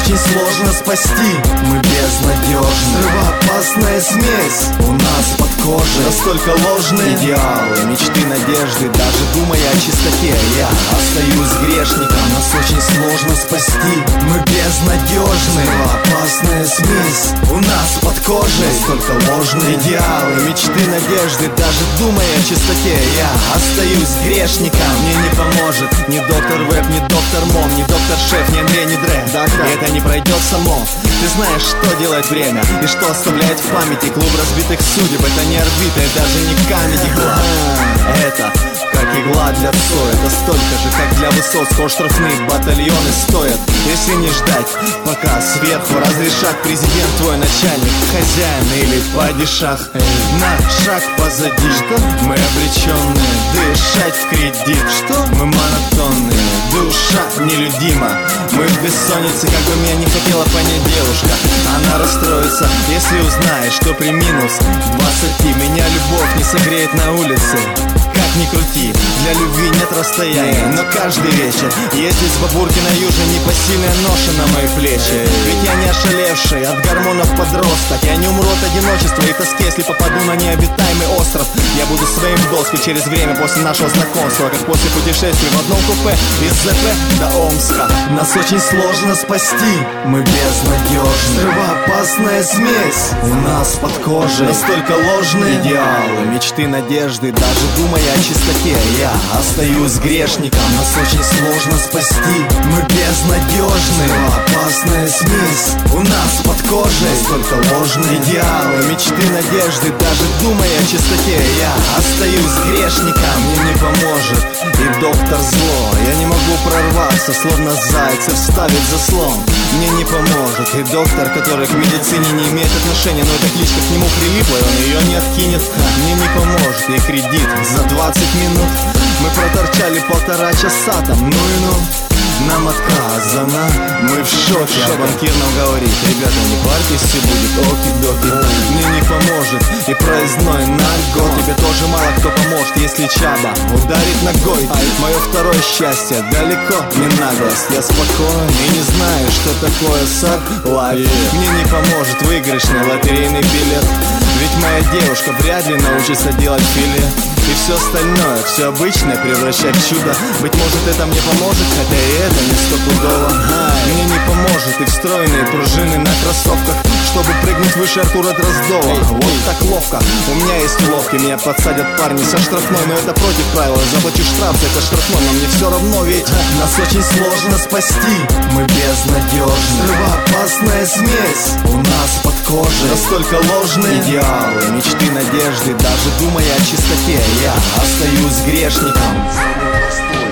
очень сложно спасти. Мы безнадежны, взрывоопасная смесь у нас под кожей. Настолько ложные идеалы, мечты, надежды. Даже думая о чистоте, я остаюсь грешником. Нас очень сложно спасти. Мы безнадежны, взрывоопасная смесь у нас под кожей. Настолько ложные идеалы, мечты, надежды. Даже думая о чистоте, я остаюсь грешником. Мне не поможет ни доктор Веб, ни доктор Мом, ни доктор Шеф, ни Андрей, ни Дре. Это не пройдет само. Ты знаешь, что делает время и что оставляет в памяти. Клуб разбитых судеб, это не орбита, и даже не камеди клаб. Это как игла для Цоя, это столько же, как для Высоцкого штрафные батальоны стоят. Если не ждать, пока сверху разрешат президент, твой начальник, хозяин или падишах. На шаг позади, что мы обреченные дышать в кредит, что мы монотонные, душа нелюдима. Мы в бессоннице, как бы меня не хотела понять девушка. Она расстроится, если узнает, что при минус 20 меня любовь не согреет на улице. Как ни крути, для любви нет расстояния. Но каждый вечер ездить с бабурки на южной непосильная ноша на мои плечи. Ведь я не ошалевший от гормонов подросток. Я не умру от одиночества и тоски, если попаду на необитаемый остров. Я буду своим в доску через время после нашего знакомства, как после путешествий в одном купе из ЗП до Омска. Нас очень сложно спасти, мы безнадежны. Взрывоопасная смесь у нас под кожей. Настолько ложные идеалы, мечты, надежды. Даже думая о чистоте, я остаюсь грешником. Нас очень сложно спасти, мы безнадежны. Взрывоопасная смесь у нас под кожей. Настолько ложные идеалы, мечты, надежды. Даже думая о чистоте, я остаюсь грешником. Мне не поможет и доктор зло. Я не могу прорваться, словно зайцев вставить заслон. Мне не поможет и доктор, который к медицине не имеет отношения, но эта кличка к нему прилипла, и он ее не откинет. Мне не поможет и кредит за 20 минут. Мы проторчали 1,5 часа там, ну и ну. Нам отказано, мы в шоке. А банкир нам говорит: ребята, не парьтесь, все будет оки-доки. Мне не поможет и проездной на год. Тебе тоже мало кто поможет, если Чаба ударит ногой. Мое второе счастье далеко не наглость. Я спокоен и не знаю, что такое согласие. Мне не поможет выигрышный лотерейный билет. Ведь моя девушка вряд ли научится делать филе. И все остальное, все обычное превращать в чудо. Быть может, это мне поможет, хотя и это не стопудово. Мне не поможет и встроенные пружины на кроссовках, чтобы прыгнуть выше Артура Дроздова. Вот так ловко, у меня есть уловки. Меня подсадят парни со штрафной, но это против правил. Я заплачу штраф за это штрафной, но мне все равно, ведь нас очень сложно спасти. Мы безнадежны, взрывоопасная смесь у нас под кожей. Настолько ложные идеалы, мечты, надежды. Даже думая о чистоте, я остаюсь грешником.